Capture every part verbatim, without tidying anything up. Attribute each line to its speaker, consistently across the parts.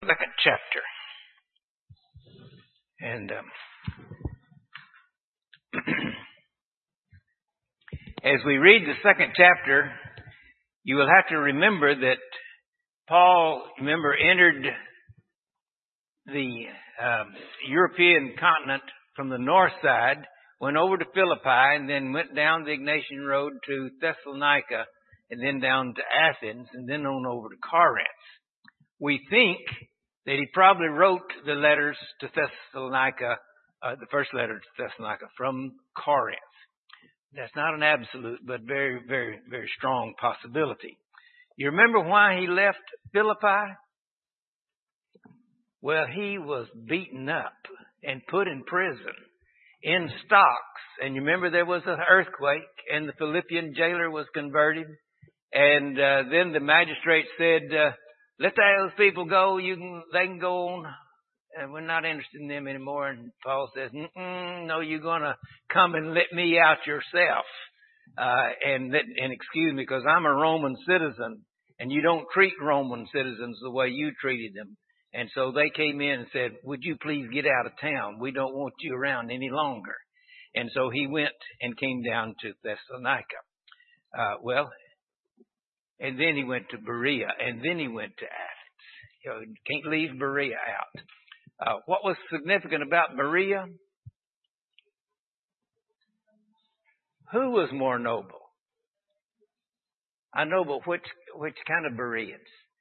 Speaker 1: Second chapter. And um, as we read the second chapter, you will have to remember that Paul, remember, entered the um, European continent from the north side, went over to Philippi, and then went down the Ignatian Road to Thessalonica, and then down to Athens, and then on over to Corinth. We think that he probably wrote the letters to Thessalonica, uh, the first letter to Thessalonica, from Corinth. That's not an absolute, but very, very, very strong possibility. You remember why he left Philippi? Well, he was beaten up and put in prison in stocks. And you remember there was an earthquake, and the Philippian jailer was converted. And uh, then the magistrate said, uh, let those people go. You can, they can go on. And we're not interested in them anymore. And Paul says, Mm-mm, no, you're going to come and let me out yourself. Uh, and, let, and excuse me, because I'm a Roman citizen, and you don't treat Roman citizens the way you treated them. And so they came in and said, would you please get out of town? We don't want you around any longer. And so he went and came down to Thessalonica. Uh, well, and then he went to Berea, and then he went to Athens. You know, you can't leave Berea out. Uh, what was significant about Berea? Who was more noble? I know, but which which kind of Bereans?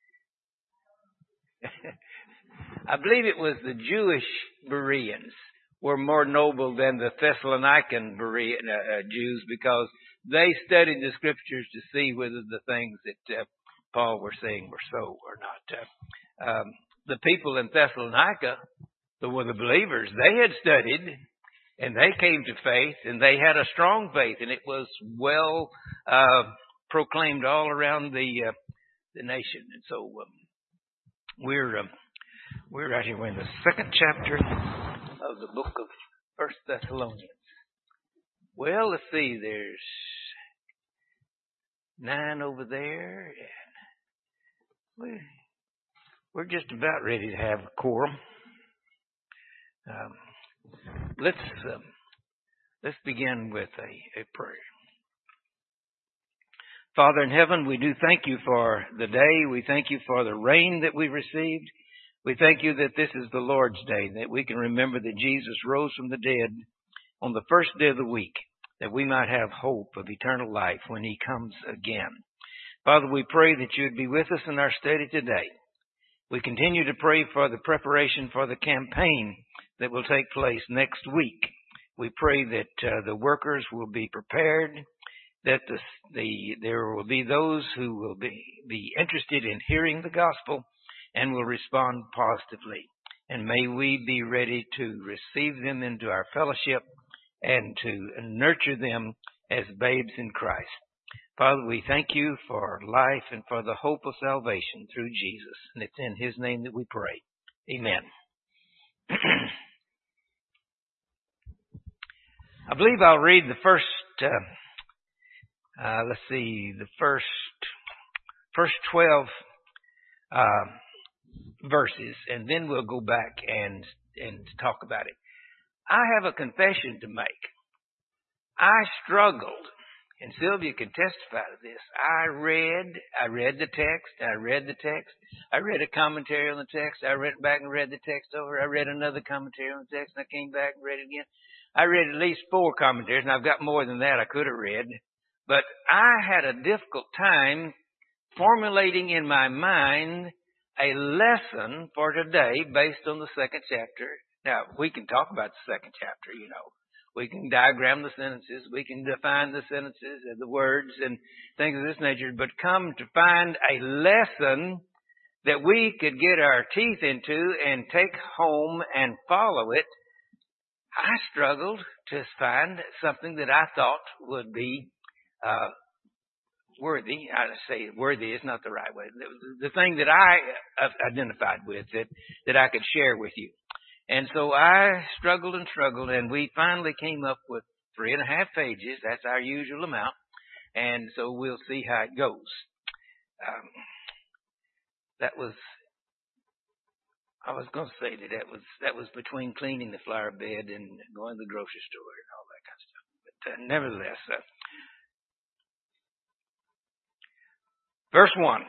Speaker 1: I believe it was the Jewish Bereans were more noble than the Thessalonican Berean, uh, uh, Jews, because they studied the scriptures to see whether the things that uh, Paul were saying were so or not. Uh, um, the people in Thessalonica, the were the believers, they had studied and they came to faith, and they had a strong faith, and it was well uh, proclaimed all around the uh, the nation. And so um, we're um, we're right here. We're in the second chapter of the book of First Thessalonians. Well, let's see. There's nine over there, and we we're just about ready to have a quorum. Um, let's um, let's begin with a, a prayer. Father in heaven, we do thank you for the day. We thank you for the rain that we received. We thank you that this is the Lord's day, that we can remember that Jesus rose from the dead on the first day of the week, that we might have hope of eternal life when he comes again. Father, we pray that you would be with us in our study today. We continue to pray for the preparation for the campaign that will take place next week. We pray that uh, the workers will be prepared, that the, the there will be those who will be, be interested in hearing the gospel and will respond positively. And may we be ready to receive them into our fellowship and to nurture them as babes in Christ. Father, we thank you for life and for the hope of salvation through Jesus. And it's in his name that we pray. Amen. I believe I'll read the first, uh, uh, let's see, the first, first twelve uh, verses, and then we'll go back and, and talk about it. I have a confession to make. I struggled, and Sylvia can testify to this. I read, I read the text, I read the text, I read a commentary on the text, I read back and read the text over, I read another commentary on the text, and I came back and read it again. I read at least four commentaries, and I've got more than that I could have read. But I had a difficult time formulating in my mind a lesson for today based on the second chapter. Now, we can talk about the second chapter, you know. We can diagram the sentences. We can define the sentences and the words and things of this nature. But come to find a lesson that we could get our teeth into and take home and follow it, I struggled to find something that I thought would be uh, worthy. I say worthy is not the right way. The, the thing that I identified with that, that I could share with you. And so I struggled and struggled, and we finally came up with three and a half pages. That's our usual amount. And so we'll see how it goes. Um, that was I was going to say that that was that was between cleaning the flower bed and going to the grocery store and all that kind of stuff. But uh, nevertheless, uh, verse one.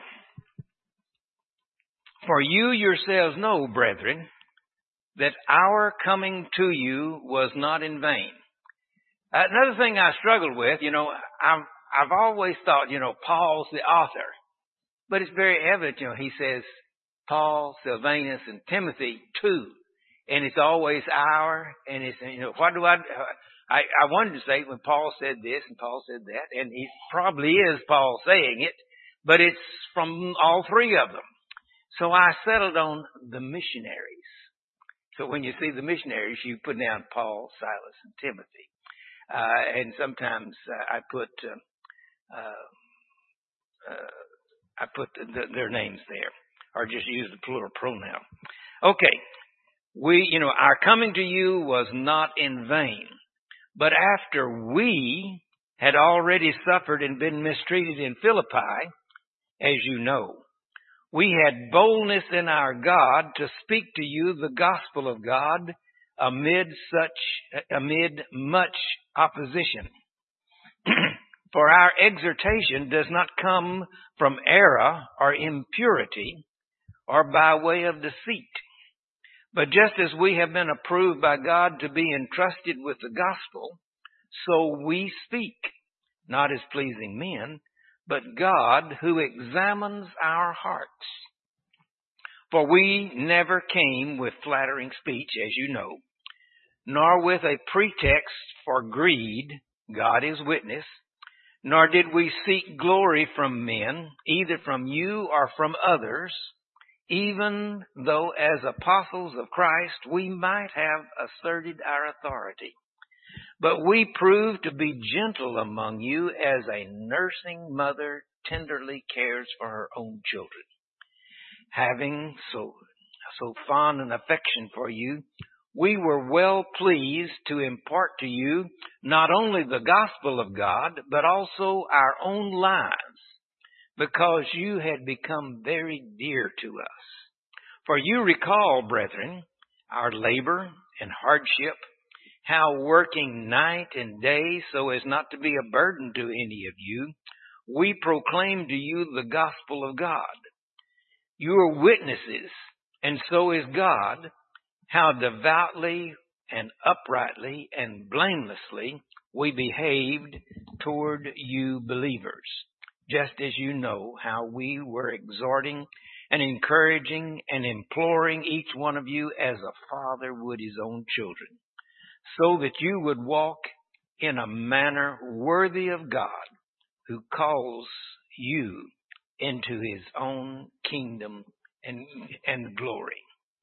Speaker 1: For you yourselves know, brethren, that our coming to you was not in vain. Uh, another thing I struggled with, you know, I've, I've always thought, you know, Paul's the author. But it's very evident, you know, he says Paul, Silvanus, and Timothy too. And it's always our, and it's, you know, what do I, I, I wanted to say when Paul said this and Paul said that, and it probably is Paul saying it, but it's from all three of them. So I settled on the missionaries. So when you see the missionaries, you put down Paul, Silas, and Timothy. Uh, and sometimes uh, I put, uh, uh, uh, I put the, the, their names there, or just use the plural pronoun. Okay. We, you know, our coming to you was not in vain, but after we had already suffered and been mistreated in Philippi, as you know, we had boldness in our God to speak to you the gospel of God amid such, amid much opposition. For our exhortation does not come from error or impurity or by way of deceit. But just as we have been approved by God to be entrusted with the gospel, so we speak, not as pleasing men, but God who examines our hearts. For we never came with flattering speech, as you know, nor with a pretext for greed, God is witness, nor did we seek glory from men, either from you or from others, even though as apostles of Christ we might have asserted our authority. But we proved to be gentle among you as a nursing mother tenderly cares for her own children. Having so, so fond an affection for you, we were well pleased to impart to you not only the gospel of God, but also our own lives, because you had become very dear to us. For you recall, brethren, our labor and hardship, how working night and day so as not to be a burden to any of you, we proclaim to you the gospel of God. You are witnesses, and so is God, how devoutly and uprightly and blamelessly we behaved toward you believers, just as you know how we were exhorting and encouraging and imploring each one of you as a father would his own children, so that you would walk in a manner worthy of God, who calls you into his own kingdom and, and glory.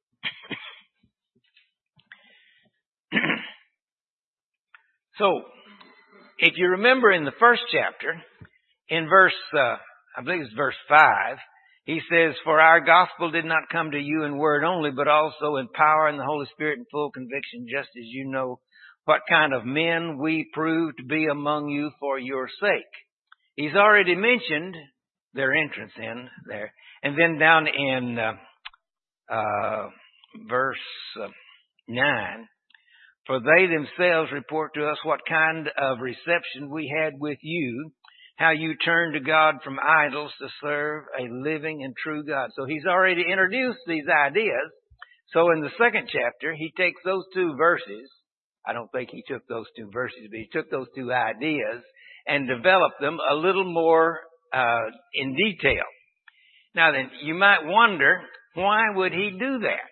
Speaker 1: So, if you remember in the first chapter, in verse, uh, I believe it's verse five, he says, for our gospel did not come to you in word only, but also in power and the Holy Spirit and full conviction, just as you know what kind of men we proved to be among you for your sake. He's already mentioned their entrance in there. And then down in uh, uh, verse uh, nine, for they themselves report to us what kind of reception we had with you, how you turned to God from idols to serve a living and true God. So he's already introduced these ideas. So in the second chapter, he takes those two verses. I don't think he took those two verses, but he took those two ideas and developed them a little more uh, in detail. Now then, you might wonder, why would he do that?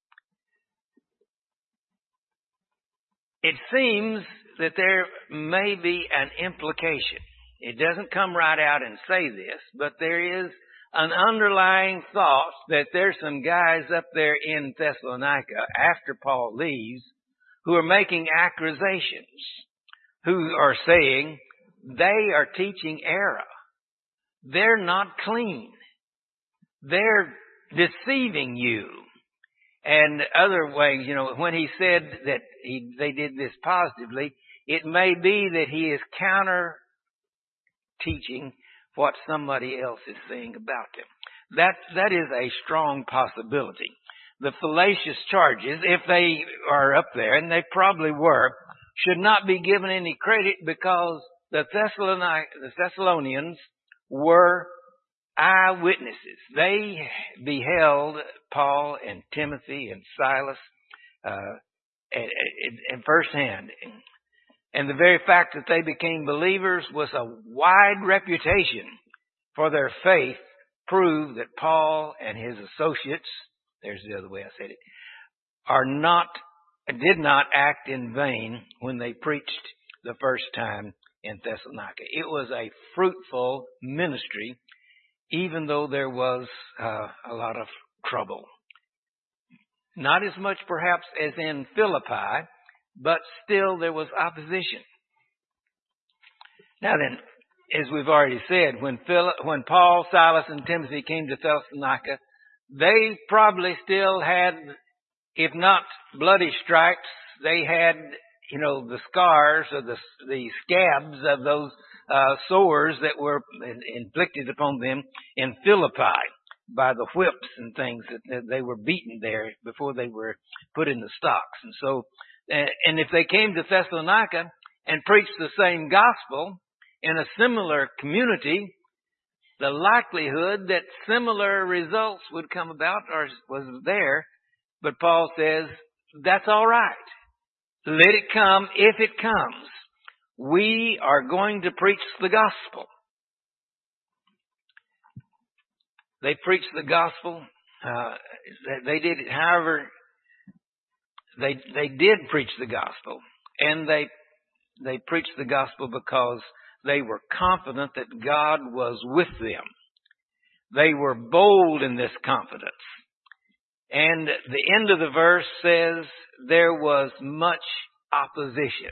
Speaker 1: It seems that there may be an implication. It doesn't come right out and say this, but there is an underlying thought that there's some guys up there in Thessalonica after Paul leaves who are making accusations, who are saying they are teaching error. They're not clean. They're deceiving you. And other ways, you know, when he said that he, they did this positively, it may be that he is counter teaching what somebody else is saying about them. That, that is a strong possibility. the fallacious charges, if they are up there, and they probably were, should not be given any credit because the, Thessaloni- the Thessalonians were eyewitnesses. They beheld Paul and Timothy and Silas uh, and, and firsthand. And the very fact that they became believers was a wide reputation for their faith, proved that Paul and his associates, there's the other way I said it, are not, did not act in vain when they preached the first time in Thessalonica. It was a fruitful ministry, even though there was uh, a lot of trouble. Not as much perhaps as in Philippi, but still there was opposition. Now then, as we've already said, when Phil, when Paul, Silas, and Timothy came to Thessalonica, they probably still had, if not bloody stripes, they had, you know, the scars or the the scabs of those uh, sores that were inflicted upon them in Philippi by the whips and things that, that they were beaten there before they were put in the stocks. And so, and if they came to Thessalonica and preached the same gospel in a similar community, the likelihood that similar results would come about or was there. But Paul says, that's all right. Let it come if it comes. We are going to preach the gospel. They preached the gospel. Uh, they did it, however, they they did preach the gospel, and they they preached the gospel because they were confident that God was with them. They were bold in this confidence. And the end of the verse says there was much opposition.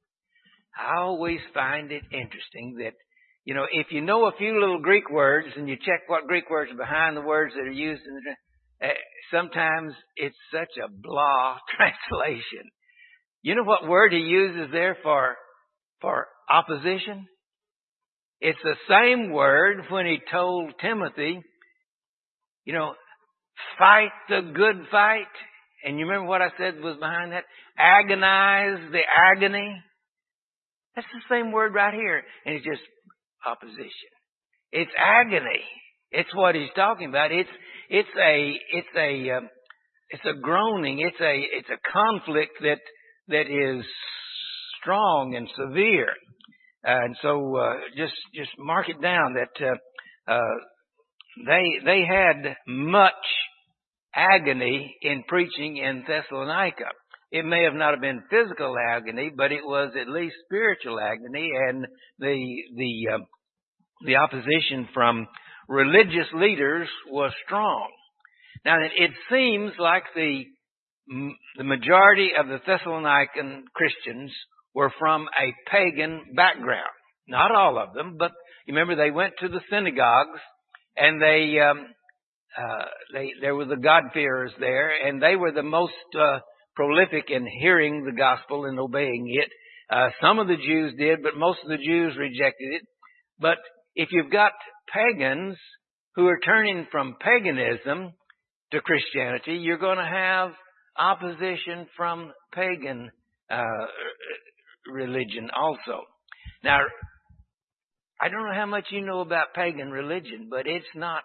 Speaker 1: I always find it interesting that, you know, if you know a few little Greek words and you check what Greek words are behind the words that are used in the, uh, sometimes it's such a blah translation. You know what word he uses there for, for opposition? It's the same word when he told Timothy, you know, fight the good fight. And you remember what I said was behind that? Agonize the agony. That's the same word right here. And it's just opposition. It's agony. It's what he's talking about. It's, it's a, it's a, um, it's a groaning. It's a, it's a conflict that, that is strong and severe. And so, uh, just, just mark it down that, uh, uh, they, they had much agony in preaching in Thessalonica. It may have not have been physical agony, but it was at least spiritual agony, and the, the, uh, the opposition from religious leaders was strong. Now, it seems like the, the majority of the Thessalonican Christians were from a pagan background. Not all of them, but you remember they went to the synagogues and they, um, uh, they, there were the God-fearers there, and they were the most, uh, prolific in hearing the gospel and obeying it. Uh, some of the Jews did, but most of the Jews rejected it. But if you've got pagans who are turning from paganism to Christianity, you're going to have opposition from pagan, uh, religion also. Now, I don't know how much you know about pagan religion, but it's not,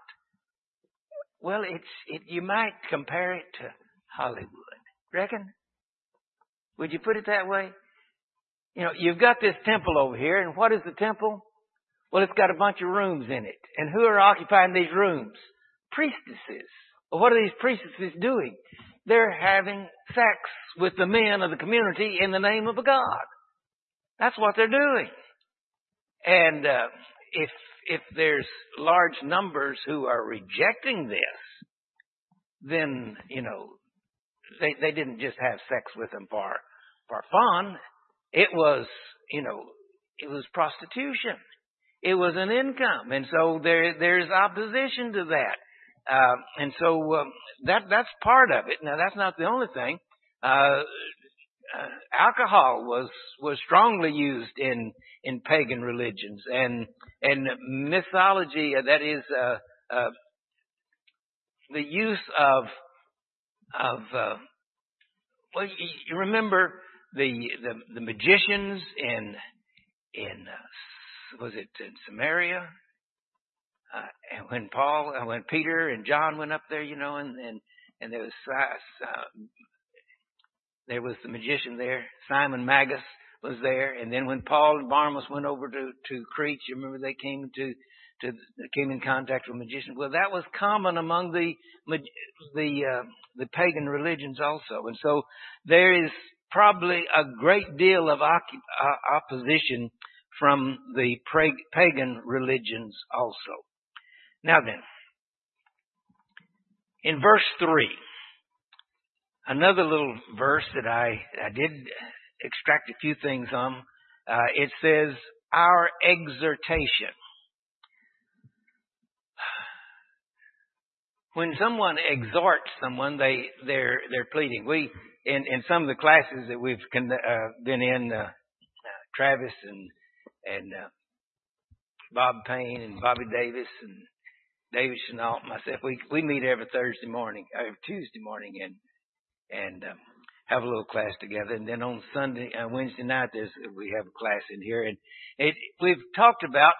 Speaker 1: well, it's, it, you might compare it to Hollywood. Reckon? Would you put it that way? You know, you've got this temple over here, and what is the temple? Well, it's got a bunch of rooms in it. And who are occupying these rooms? Priestesses. Well, what are these priestesses doing? They're having sex with the men of the community in the name of a god. That's what they're doing. And uh, if if there's large numbers who are rejecting this, then, you know, they they didn't just have sex with them for for fun. It was, you know, it was prostitution. It was an income, and so there there's opposition to that. Uh, and so um, that that's part of it. Now, that's not the only thing. Uh, uh, alcohol was was strongly used in in pagan religions, and and mythology. Uh, that is uh, uh, the use of of, uh, well, you, you remember the, the, the magicians in, in, uh, was it in Samaria? Uh, and when Paul, uh, when Peter and John went up there, you know, and, and, and there was, uh, there was the magician there, Simon Magus was there. And then when Paul and Barnabas went over to, to Crete, you remember they came to, to, came in contact with magicians. Well, that was common among the, the, uh, the pagan religions also. And so there is probably a great deal of opposition from the pagan religions also. Now then, in verse three, another little verse that I, I did extract a few things on, uh, it says, our exhortation. When someone exhorts someone, they, they're, they're pleading. We, in, in some of the classes that we've con- uh, been in, uh, uh, Travis and, and, uh, Bob Payne and Bobby Davis and David Chenault, myself, we, we meet every Thursday morning, every Tuesday morning and, and, um, have a little class together. And then on Sunday, uh, Wednesday night, there's, we have a class in here. And it, we've talked about,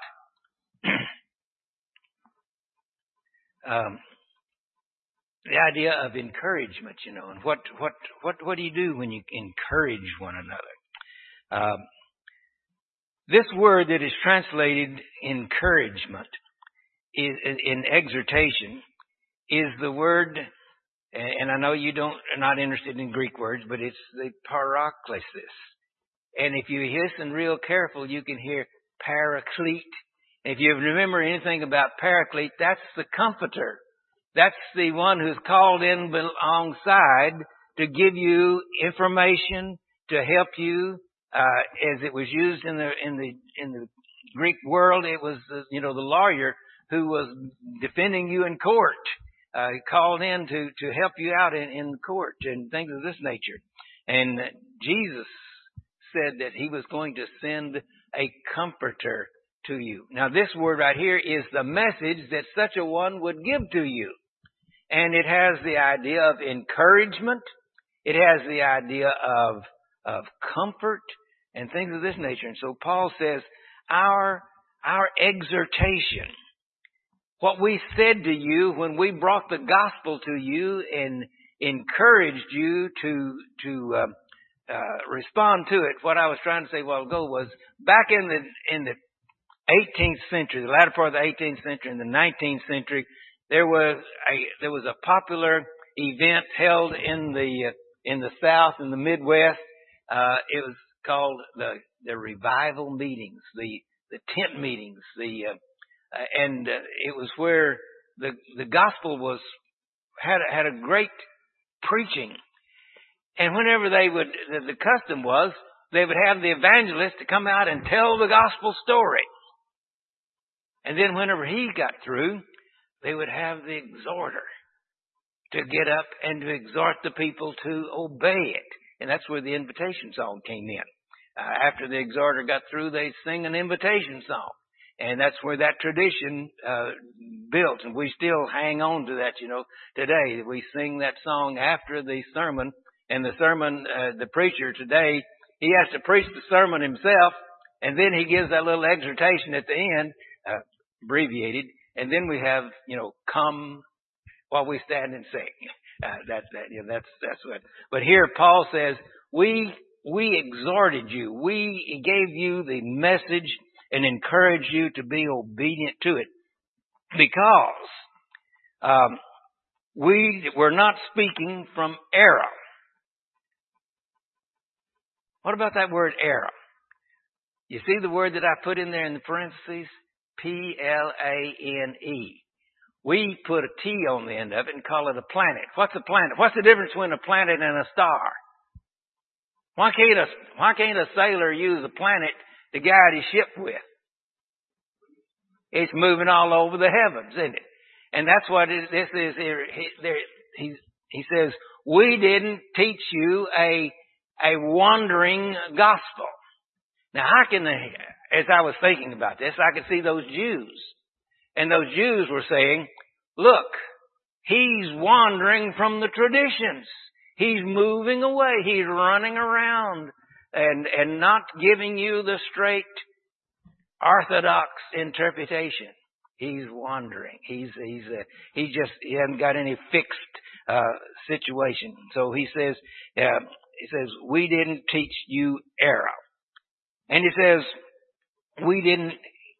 Speaker 1: um, the idea of encouragement, you know, and what, what, what, what do you do when you encourage one another? Um, this word that is translated encouragement is, in exhortation is the word, and I know you don't, are not interested in Greek words, but it's the paraklesis. And if you listen real careful, you can hear paraclete. If you remember anything about paraclete, that's the comforter. That's the one who's called in alongside to give you information, to help you, uh, as it was used in the, in the, in the Greek world. It was, uh, you know, the lawyer who was defending you in court. Uh, called in to, to help you out in, in court and things of this nature. And Jesus said that he was going to send a comforter to you. Now this word right here is the message that such a one would give to you. And it has the idea of encouragement. It has the idea of, of comfort and things of this nature. And so Paul says, our, our exhortation, what we said to you when we brought the gospel to you and encouraged you to to uh, uh, respond to it. What I was trying to say a while ago was back in the in the eighteenth century, the latter part of the eighteenth century, and the nineteenth century, there was a there was a popular event held in the uh, in the South, in the Midwest. Uh, it was called the the revival meetings, the the tent meetings, the uh, Uh, and uh, it was where the the gospel was had had a great preaching. And whenever they would, the, the custom was they would have the evangelist to come out and tell the gospel story. And then whenever he got through, they would have the exhorter to get up and to exhort the people to obey it. And that's where the invitation song came in. Uh, after the exhorter got through, they'd sing an invitation song. And that's where that tradition uh, built. And we still hang on to that, you know, today. We sing that song after the sermon. And the sermon, uh, the preacher today, he has to preach the sermon himself. And then he gives that little exhortation at the end, uh, abbreviated. And then we have, you know, come while we stand and sing. Uh, that, that, you know, that's, that's what. But here Paul says, we, we exhorted you. We gave you the message and encourage you to be obedient to it, because um, we were not speaking from error. What about that word error? You see the word that I put in there in the parentheses? P L A N E. We put a T on the end of it and call it a planet. What's a planet? What's the difference between a planet and a star? Why can't a, why can't a sailor use a planet to guide his ship with? It's moving all over the heavens, isn't it? And that's what it, this is here. He, there, he, he says, we didn't teach you a, a wandering gospel. Now, I can, as I was thinking about this, I could see those Jews. And those Jews were saying, look, He's wandering from the traditions. He's moving away. He's running around and, and not giving you the straight orthodox interpretation. He's wandering. He's, he's, uh, he just, he hasn't got any fixed, uh, situation. So he says, uh, he says, we didn't teach you error. And he says, we didn't,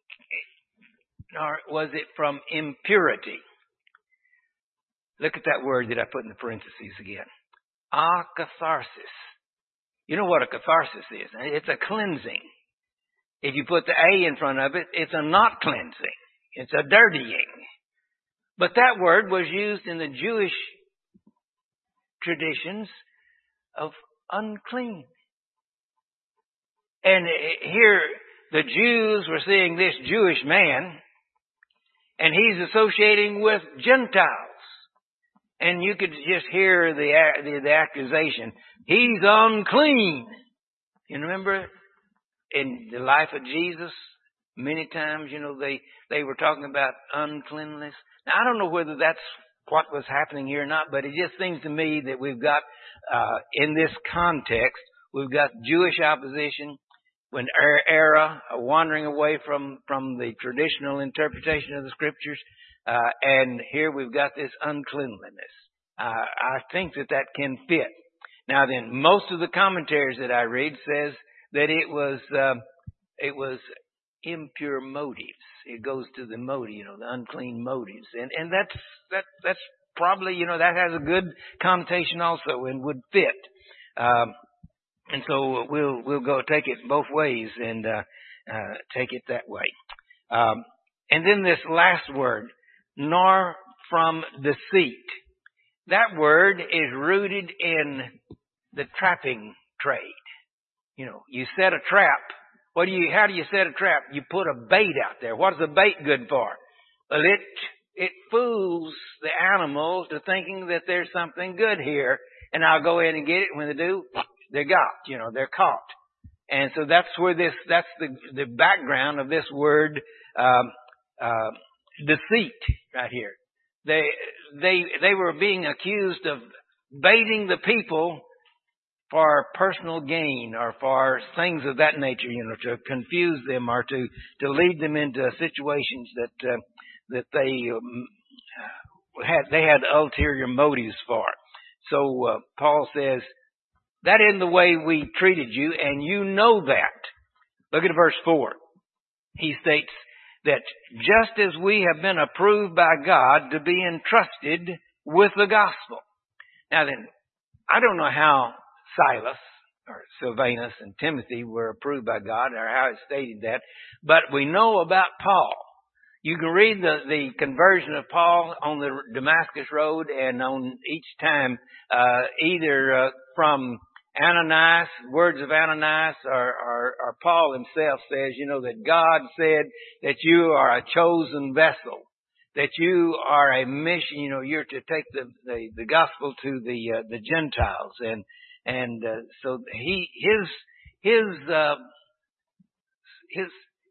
Speaker 1: or was it from impurity? Look at that word that I put in the parentheses again. Akatharsis. You know what a catharsis is? It's a cleansing. If you put the A in front of it, it's a not cleansing. It's a dirtying. But that word was used in the Jewish traditions of unclean. And here the Jews were seeing this Jewish man, and he's associating with Gentiles. And you could just hear the, the, the accusation, he's unclean. You remember in the life of Jesus, many times, you know, they, they were talking about uncleanliness. Now, I don't know whether that's what was happening here or not, but it just seems to me that we've got, uh, in this context, we've got Jewish opposition, when era, wandering away from, from the traditional interpretation of the scriptures, uh, and here we've got this uncleanliness. Uh, I think that that can fit. Now then, most of the commentaries that I read says that it was, uh, it was impure motives. It goes to the motive, you know, the unclean motives. And, and that's, that, that's probably, you know, that has a good connotation also and would fit. Um, And so we'll we'll go take it both ways and uh, uh, take it that way. Um, and then this last word, nor from deceit. That word is rooted in the trapping trade. You know, you set a trap. What do you? How do you set a trap? You put a bait out there. What is the bait good for? Well, it it fools the animals to thinking that there's something good here, and I'll go in and get it. When they do, they're got, you know, they're caught. And so that's where this, that's the, the background of this word, um, uh, deceit right here. They, they, they were being accused of baiting the people for personal gain or for things of that nature, you know, to confuse them or to, to lead them into situations that, uh, that they um, had, they had ulterior motives for. So, uh, Paul says, that isn't the way we treated you, and you know that. Look at verse four. He states that just as we have been approved by God to be entrusted with the gospel. Now then, I don't know how Silas or Silvanus and Timothy were approved by God or how it stated that, but we know about Paul. You can read the, the conversion of Paul on the Damascus Road and on each time, uh, either uh, from Ananias, words of Ananias, or, or, or Paul himself says, you know, that God said that you are a chosen vessel, that you are a mission, you know, you're to take the, the, the gospel to the, uh, the Gentiles. And, and, uh, so he, his, his, uh, his,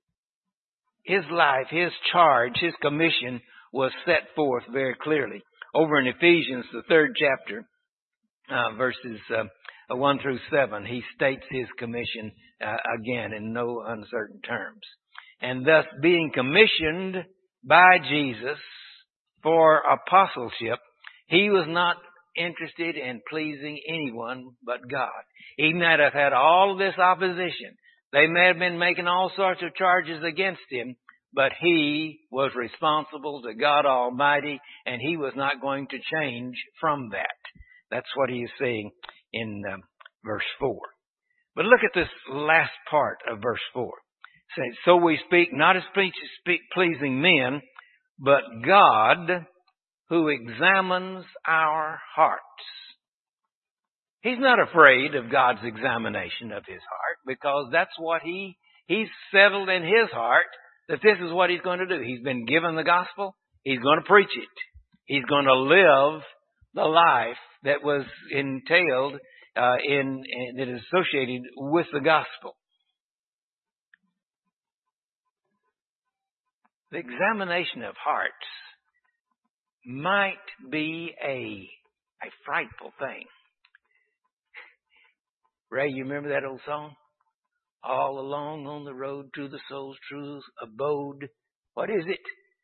Speaker 1: his life, his charge, his commission was set forth very clearly. Over in Ephesians, the third chapter, uh, verses, uh, one through seven, he states his commission uh, again in no uncertain terms. And thus being commissioned by Jesus for apostleship, he was not interested in pleasing anyone but God. He might have had all of this opposition. They may have been making all sorts of charges against him, but he was responsible to God Almighty, and he was not going to change from that. That's what he is saying in um, verse four. But look at this last part of verse four. It says, so we speak not as speak pleasing men, but God who examines our hearts. He's not afraid of God's examination of his heart, because that's what he, he's settled in his heart that this is what he's going to do. He's been given the gospel. He's going to preach it. He's going to live the life that was entailed uh, in, in that is associated with the gospel. The examination of hearts might be a, a frightful thing. Ray, you remember that old song? All along on the road to the soul's true abode. What is it?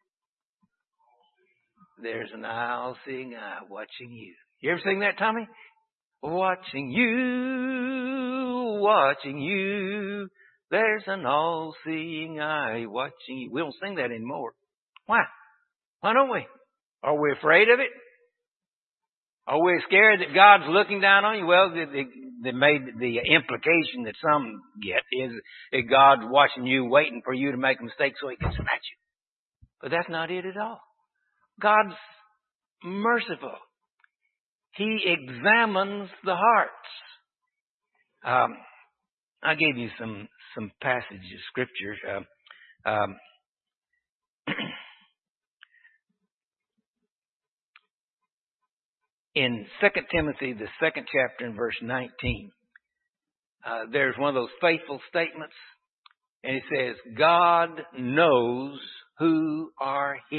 Speaker 1: There's an all-seeing eye watching you. You ever sing that, Tommy? Watching you, watching you. There's an all-seeing eye watching you. We don't sing that anymore. Why? Why don't we? Are we afraid of it? Are we scared that God's looking down on you? Well, the, the, the, made, the implication that some get is that God's watching you, waiting for you to make a mistake so He can smash you. But that's not it at all. God's merciful. He examines the hearts. Um, I gave you some, some passages of Scripture. Uh, um, in Second Timothy, the second chapter and verse nineteen, uh, there's one of those faithful statements. And it says, God knows who are His.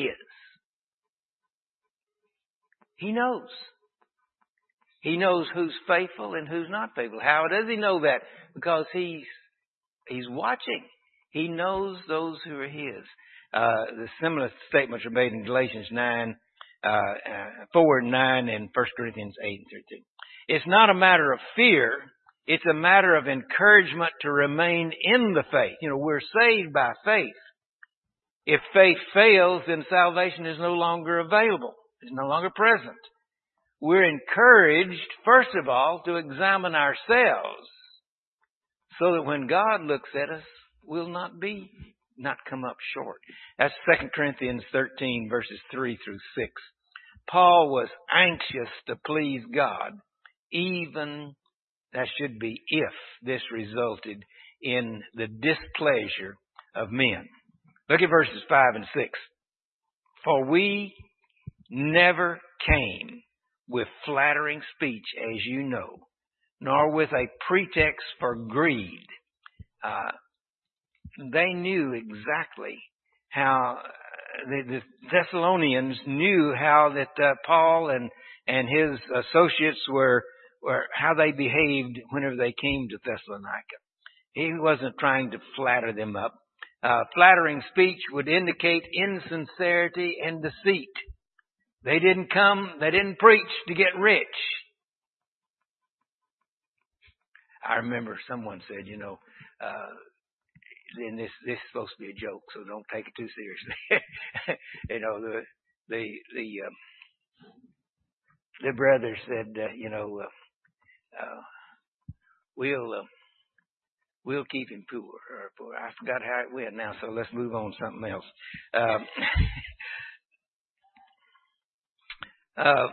Speaker 1: He knows. He knows who's faithful and who's not faithful. How does He know that? Because He's He's watching. He knows those who are His. Uh, the similar statements are made in Galatians nine, uh, uh, four and nine, and First Corinthians eight and thirteen. It's not a matter of fear. It's a matter of encouragement to remain in the faith. You know, we're saved by faith. If faith fails, then salvation is no longer available. It's no longer present. We're encouraged, first of all, to examine ourselves so that when God looks at us, we'll not be, not come up short. That's Second Corinthians thirteen, verses three through six. Paul was anxious to please God, even, that should be if this resulted in the displeasure of men. Look at verses five and six. For we never came with flattering speech, as you know, nor with a pretext for greed. Uh, they knew exactly how, uh, the, the Thessalonians knew how that uh, Paul and, and his associates were, were, how they behaved whenever they came to Thessalonica. He wasn't trying to flatter them up. Uh, flattering speech would indicate insincerity and deceit. They didn't come, they didn't preach to get rich. I remember someone said, you know, uh, and this, this is supposed to be a joke, so don't take it too seriously. you know, the, the, the, um, the brother said, uh, you know, uh, uh, we'll, uh, we'll keep him poor. Or poor. I forgot how it went now, so let's move on to something else. Um, Uh,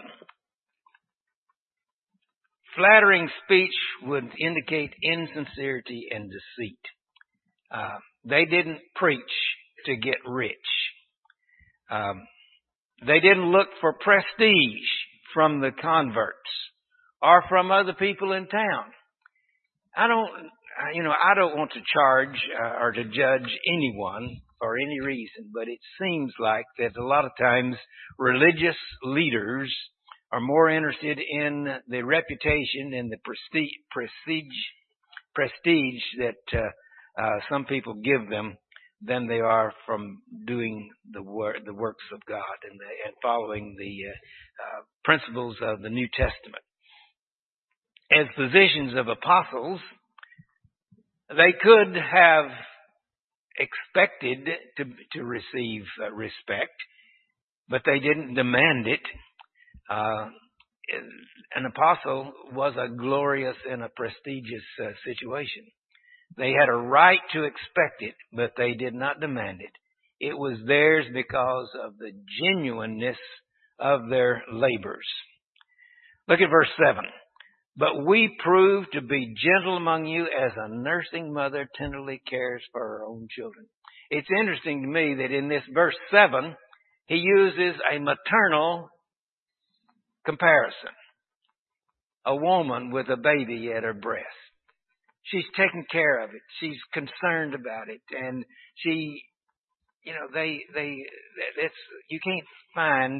Speaker 1: flattering speech would indicate insincerity and deceit. Uh, they didn't preach to get rich. Um, they didn't look for prestige from the converts or from other people in town. I don't, you know, I don't want to charge uh, or to judge anyone for any reason, but it seems like that a lot of times religious leaders are more interested in the reputation and the prestige, prestige, prestige that uh, uh, some people give them than they are from doing the work, the works of God and, the, and following the uh, uh, principles of the New Testament. As positions of apostles, they could have expected to to receive uh, respect, but they didn't demand it. Uh, an apostle was a glorious and a prestigious uh, situation. They had a right to expect it, but they did not demand it. It was theirs because of the genuineness of their labors. Look at verse seven. But we prove to be gentle among you as a nursing mother tenderly cares for her own children. It's interesting to me that in this verse seven, he uses a maternal comparison. A woman with a baby at her breast. She's taking care of it. She's concerned about it. And she, you know, they, they, it's, you can't find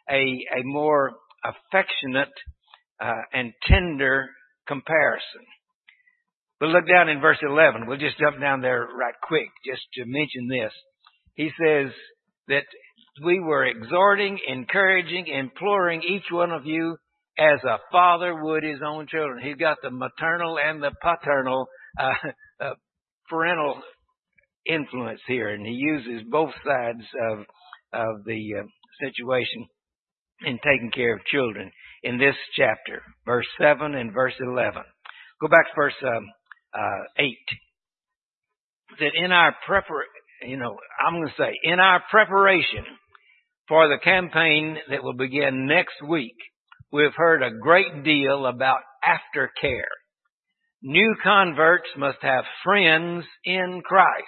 Speaker 1: a, a more affectionate uh, and tender comparison. But look down in verse eleven. We'll just jump down there right quick just to mention this. He says that we were exhorting, encouraging, imploring each one of you as a father would his own children. He's got the maternal and the paternal uh, uh, parental influence here, and he uses both sides of of the uh, situation in taking care of children in this chapter, verse seven and verse eleven. Go back to verse um, uh, eight. That in our prepar, you know, I'm going to say in our preparation for the campaign that will begin next week, we've heard a great deal about aftercare. New converts must have friends in Christ.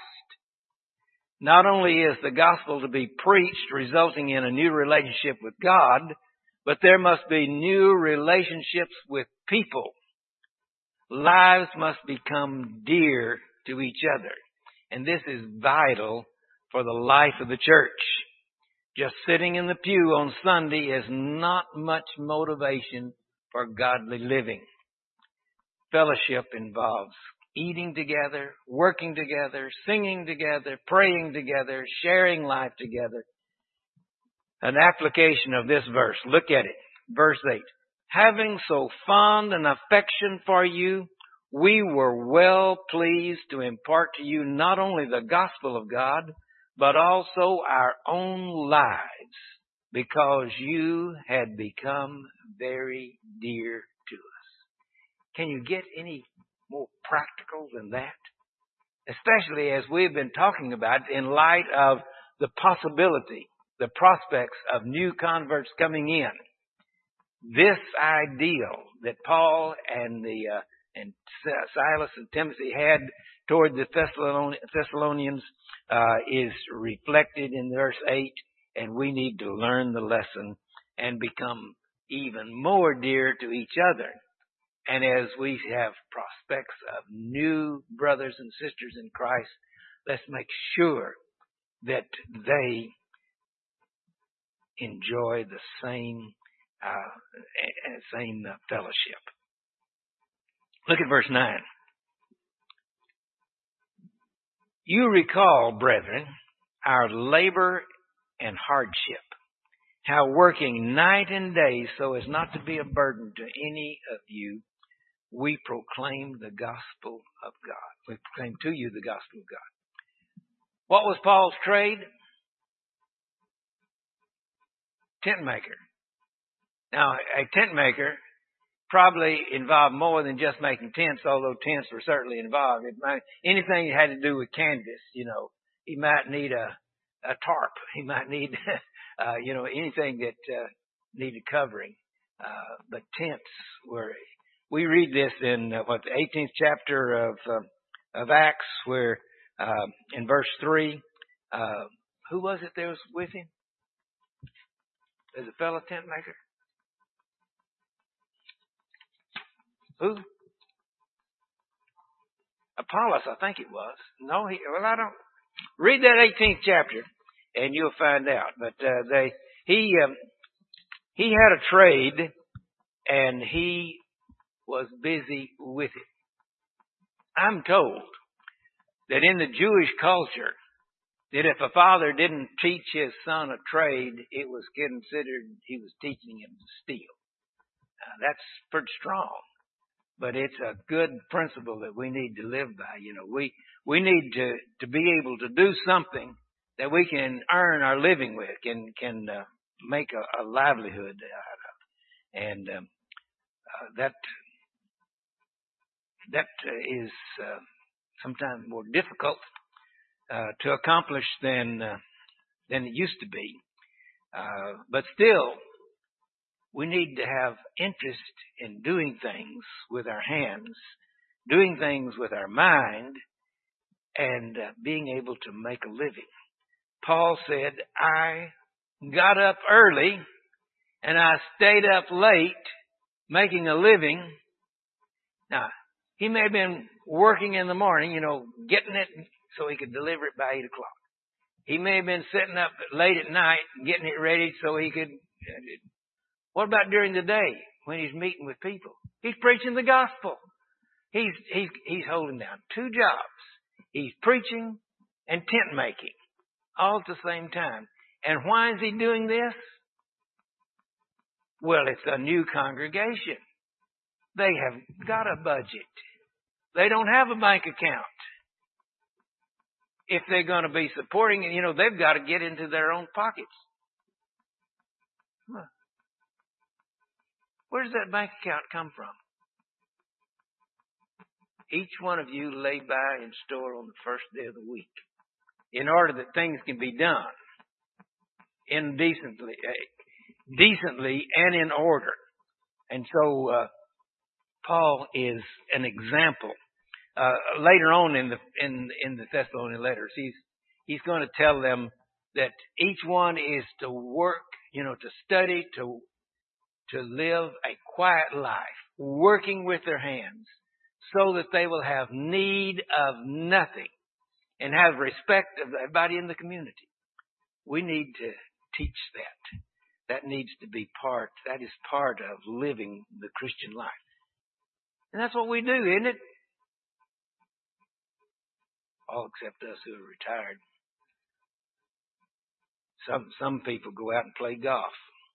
Speaker 1: Not only is the gospel to be preached, resulting in a new relationship with God, but there must be new relationships with people. Lives must become dear to each other. And this is vital for the life of the church. Just sitting in the pew on Sunday is not much motivation for godly living. Fellowship involves eating together, working together, singing together, praying together, sharing life together. An application of this verse. Look at it. Verse eight. Having so fond an affection for you, we were well pleased to impart to you not only the gospel of God, but also our own lives, because you had become very dear to us. Can you get any more practical than that? Especially as we've been talking about in light of the possibility, the prospects of new converts coming in. This ideal that Paul and the uh, and Silas and Timothy had toward the Thessalonians uh, is reflected in verse eight, and we need to learn the lesson and become even more dear to each other. And as we have prospects of new brothers and sisters in Christ, let's make sure that they enjoy the same uh, same fellowship. Look at verse nine. You recall, brethren, our labor and hardship, how working night and day so as not to be a burden to any of you, we proclaim the gospel of God. We proclaim to you the gospel of God. What was Paul's trade? Tent maker. Now, a tent maker probably involved more than just making tents, although tents were certainly involved. It might, anything that had to do with canvas, you know, he might need a, a tarp. He might need, uh, you know, anything that uh, needed covering. Uh, but tents were, we read this in, uh, what, the eighteenth chapter of, uh, of Acts, where uh, in verse three, uh, who was it that was with him? There's a fellow tent maker. Who? Apollos, I think it was. No, he, well, I don't. Read that eighteenth chapter, and you'll find out. But uh, they, he, um, he had a trade, and he was busy with it. I'm told that in the Jewish culture, that if a father didn't teach his son a trade, it was considered he was teaching him to steal. Now, that's pretty strong. But it's a good principle that we need to live by. You know, we, we need to, to be able to do something that we can earn our living with, can, can uh, make a, a livelihood out of. And um, uh, that, that uh, is uh, sometimes more difficult uh, to accomplish than, uh, than it used to be. Uh, but still, we need to have interest in doing things with our hands, doing things with our mind, and uh, being able to make a living. Paul said, I got up early and I stayed up late making a living. Now, he may have been working in the morning, you know, getting it so he could deliver it by eight o'clock. He may have been sitting up late at night getting it ready so he could What about during the day when he's meeting with people? He's preaching the gospel. He's, he's, he's holding down two jobs. He's preaching and tent making all at the same time. And why is he doing this? Well, it's a new congregation. They have got a budget. They don't have a bank account. If they're going to be supporting it, you know, they've got to get into their own pockets. Huh. Where does that bank account come from? Each one of you lay by and store on the first day of the week in order that things can be done indecently, decently and in order. And so uh, Paul is an example. Uh, later on in the in in the Thessalonian letters, he's he's going to tell them that each one is to work, you know, to study, to to live a quiet life, working with their hands, so that they will have need of nothing and have respect of everybody in the community. We need to teach that. That needs to be part. That is part of living the Christian life, and that's what we do, isn't it? All except us who are retired. Some some people go out and play golf.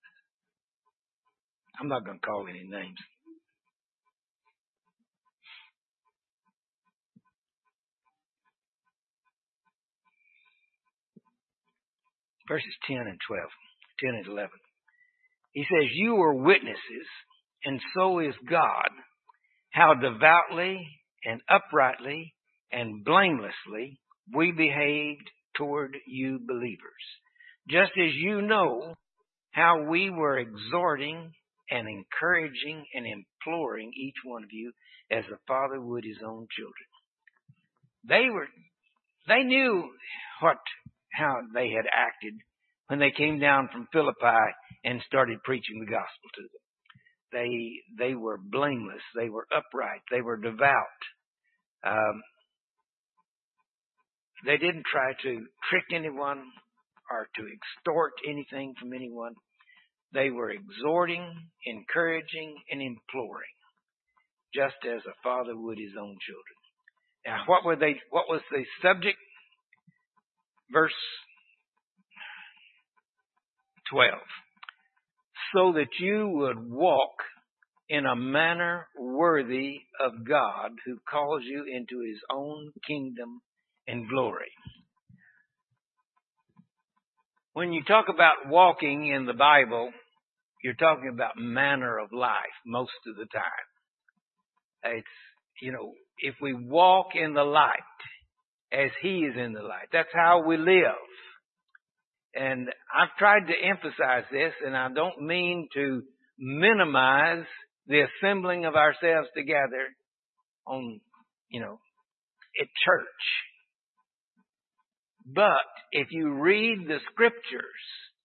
Speaker 1: I'm not going to call any names. Verses ten and twelve, ten and eleven. He says, "You are witnesses, and so is God, how devoutly and uprightly and blamelessly we behaved toward you believers, just as you know how we were exhorting and encouraging and imploring each one of you as a father would his own children." They were, they knew what, how they had acted when they came down from Philippi and started preaching the gospel to them. They, they were blameless. They were upright. They were devout. Um, They didn't try to trick anyone or to extort anything from anyone. They were exhorting, encouraging, and imploring, just as a father would his own children. Now, what were they? What was the subject? Verse twelve. So that you would walk in a manner worthy of God, who calls you into his own kingdom and glory. When you talk about walking in the Bible, you're talking about manner of life most of the time. It's, you know, if we walk in the light as he is in the light, that's how we live. And I've tried to emphasize this, and I don't mean to minimize the assembling of ourselves together on, you know, at church. But if you read the scriptures,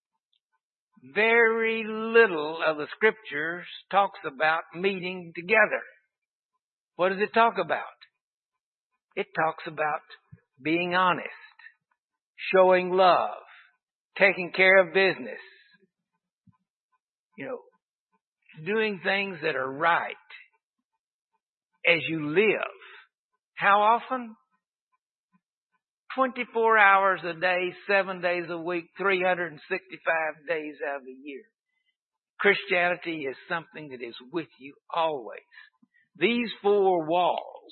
Speaker 1: very little of the scriptures talks about meeting together. What does it talk about? It talks about being honest, showing love, taking care of business, you know, doing things that are right as you live. How often? twenty-four hours a day, seven days a week, three hundred sixty-five days out of the year. Christianity is something that is with you always. These four walls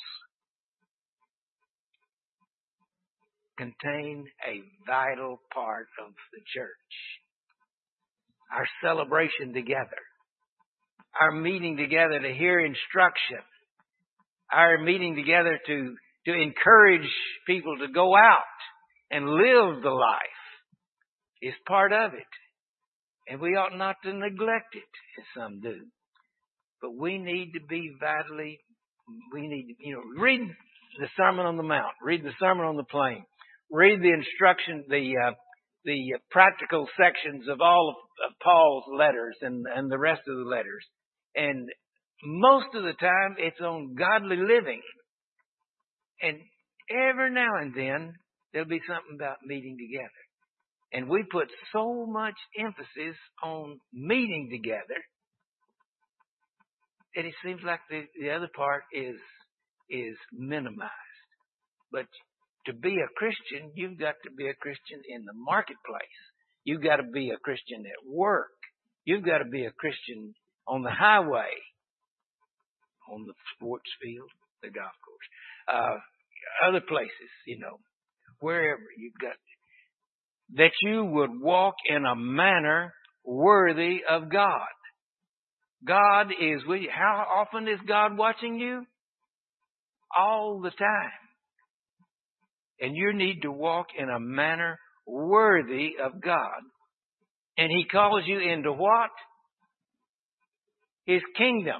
Speaker 1: contain a vital part of the church. Our celebration together, our meeting together to hear instruction, our meeting together to to encourage people to go out and live the life is part of it. And we ought not to neglect it, as some do. But we need to be vitally, we need to, you know, read the Sermon on the Mount, read the Sermon on the Plain, read the instruction, the uh, the practical sections of all of, of Paul's letters and, and the rest of the letters. And most of the time, it's on godly living. And every now and then, there'll be something about meeting together. And we put so much emphasis on meeting together that it seems like the, the other part is is minimized. But to be a Christian, you've got to be a Christian in the marketplace. You've got to be a Christian at work. You've got to be a Christian on the highway, on the sports field, the golf course, uh, other places, you know, wherever you've got to, that you would walk in a manner worthy of God. God is with you. How often is God watching you? All the time. And you need to walk in a manner worthy of God. And He calls you into what? His kingdom.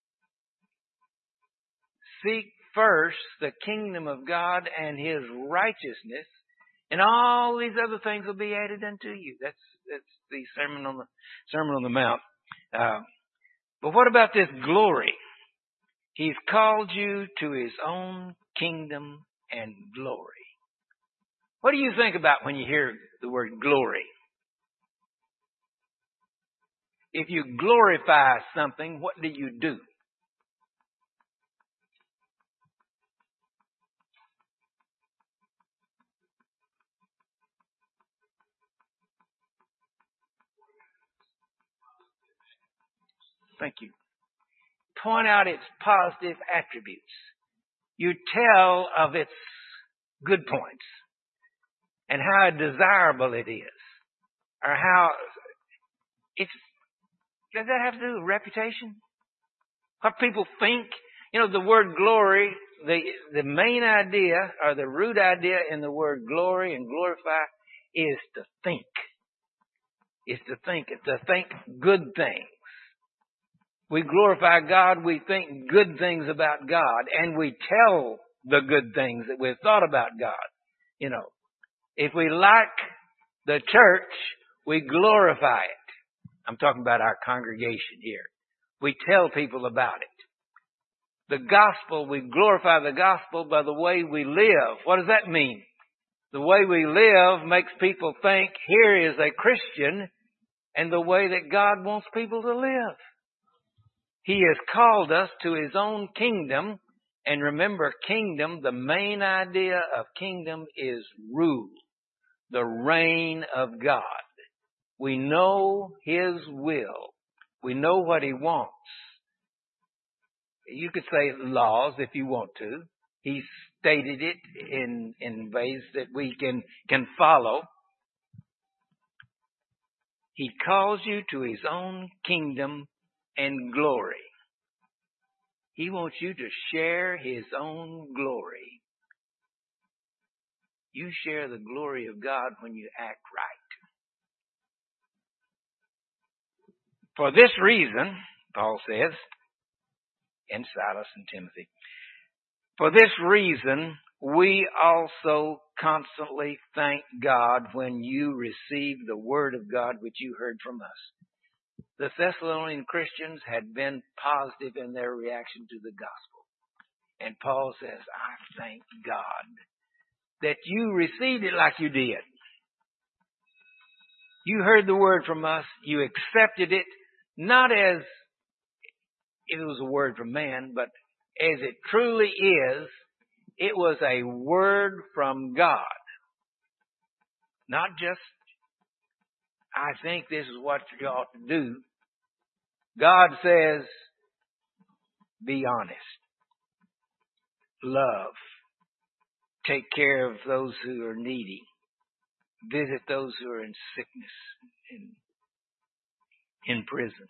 Speaker 1: Seek first the kingdom of God and His righteousness, and all these other things will be added unto you. That's that's the Sermon on the Sermon on the Mount. Uh, but what about this glory? He's called you to His own kingdom and glory. What do you think about when you hear the word glory? If you glorify something, what do you do? Thank you. Point out its positive attributes. You tell of its good points and how desirable it is, or how it's. Does that have to do with reputation? What people think? You know, the word glory, the the main idea or the root idea in the word glory and glorify is to think. Is to think, to think good things. We glorify God, we think good things about God, and we tell the good things that we've thought about God. You know, if we like the church, we glorify it. I'm talking about our congregation here. We tell people about it. The gospel, we glorify the gospel by the way we live. What does that mean? The way we live makes people think here is a Christian and the way that God wants people to live. He has called us to His own kingdom. And remember, kingdom, the main idea of kingdom is rule. The reign of God. We know His will. We know what He wants. You could say laws if you want to. He stated it in, in ways that we can, can follow. He calls you to His own kingdom and glory. He wants you to share His own glory. You share the glory of God when you act right. For this reason, Paul says, in Silas and Timothy, for this reason, we also constantly thank God when you receive the word of God which you heard from us. The Thessalonian Christians had been positive in their reaction to the gospel. And Paul says, I thank God that you received it like you did. You heard the word from us. You accepted it, not as if it was a word from man, but as it truly is. It was a word from God. Not just, I think this is what you ought to do. God says, be honest. Love. Take care of those who are needy. Visit those who are in sickness, in, in prison.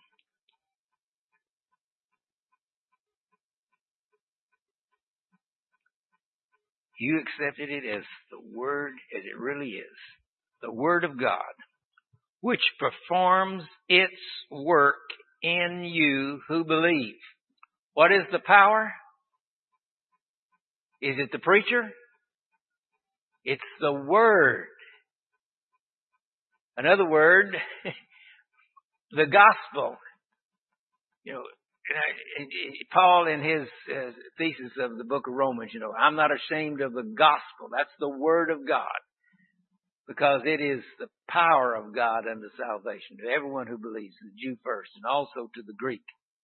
Speaker 1: You accepted it as the Word, as it really is. The Word of God, which performs its work in you who believe. What is the power? Is it the preacher? It's the Word. Another word, the gospel. You know, Paul in his uh, thesis of the book of Romans, you know, I'm not ashamed of the gospel. That's the Word of God. because it is the power of God unto salvation to everyone who believes, the Jew first, and also to the Greek.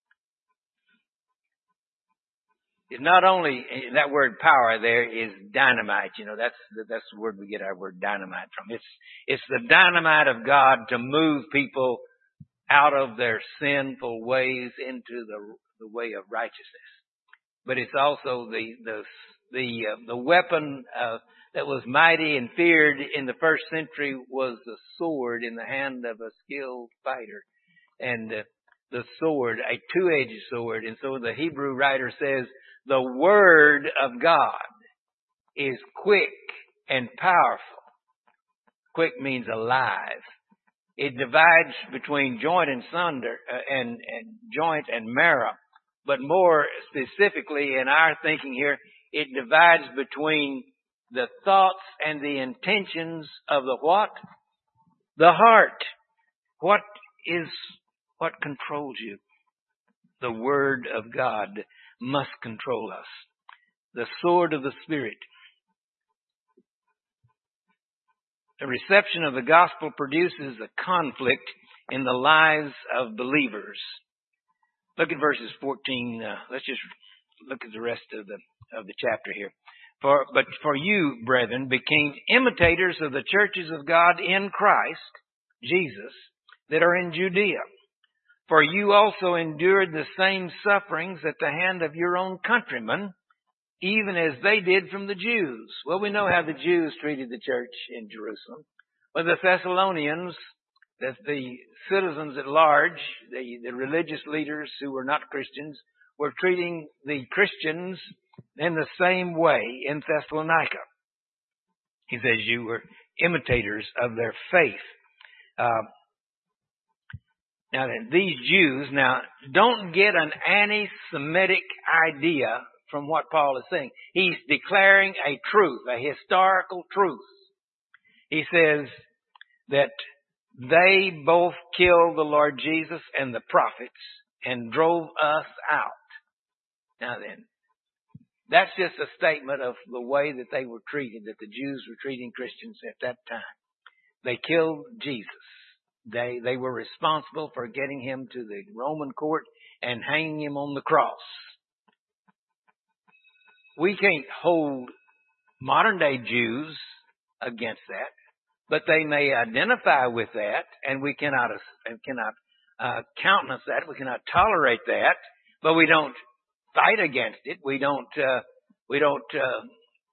Speaker 1: It's not only, that word power there is dynamite. You know, that's, that's the word we get our word dynamite from. It's, it's the dynamite of God to move people out of their sinful ways into the, the way of righteousness. But it's also the, the, the, uh, the weapon, uh, that was mighty and feared in the first century was the sword in the hand of a skilled fighter. And uh, the sword, a two-edged sword. And so the Hebrew writer says, the word of God is quick and powerful. Quick means alive. It divides between joint and sunder, uh, and, and joint and marrow. But more specifically in our thinking here, it divides between the thoughts and the intentions of the what? The heart. What is, what controls you? The Word of God must control us. The sword of the Spirit. The reception of the gospel produces a conflict in the lives of believers. Look at verses fourteen. Uh, let's just look at the rest of the of the chapter here. For, but for you, brethren, became imitators of the churches of God in Christ Jesus that are in Judea. For you also endured the same sufferings at the hand of your own countrymen, even as they did from the Jews. Well, we know how the Jews treated the church in Jerusalem. Well, the Thessalonians, the, the citizens at large, the, the religious leaders who were not Christians, were treating the Christians in the same way in Thessalonica. He says you were imitators of their faith. Uh, now then, these Jews, now, don't get an anti-Semitic idea from what Paul is saying. He's declaring a truth, a historical truth. He says that they both killed the Lord Jesus and the prophets and drove us out. Now then, that's just a statement of the way that they were treated, that the Jews were treating Christians at that time. They killed Jesus. They, they were responsible for getting him to the Roman court and hanging him on the cross. We can't hold modern day Jews against that, but they may identify with that, and we cannot, uh, cannot uh, countenance that. We cannot tolerate that, but we don't fight against it. We don't, uh, we don't, uh,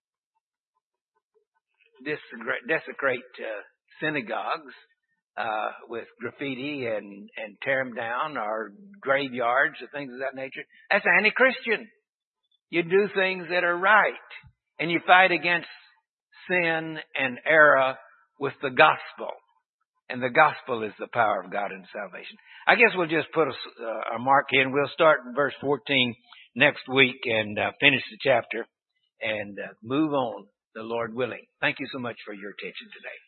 Speaker 1: desecrate, desecrate uh, synagogues, uh, with graffiti and, and tear them down, or graveyards or things of that nature. That's anti-Christian. You do things that are right, and you fight against sin and error with the gospel. And the gospel is the power of God in salvation. I guess we'll just put a, uh, a mark in. We'll start in verse fourteen next week and uh, finish the chapter and uh, move on, the Lord willing. Thank you so much for your attention today.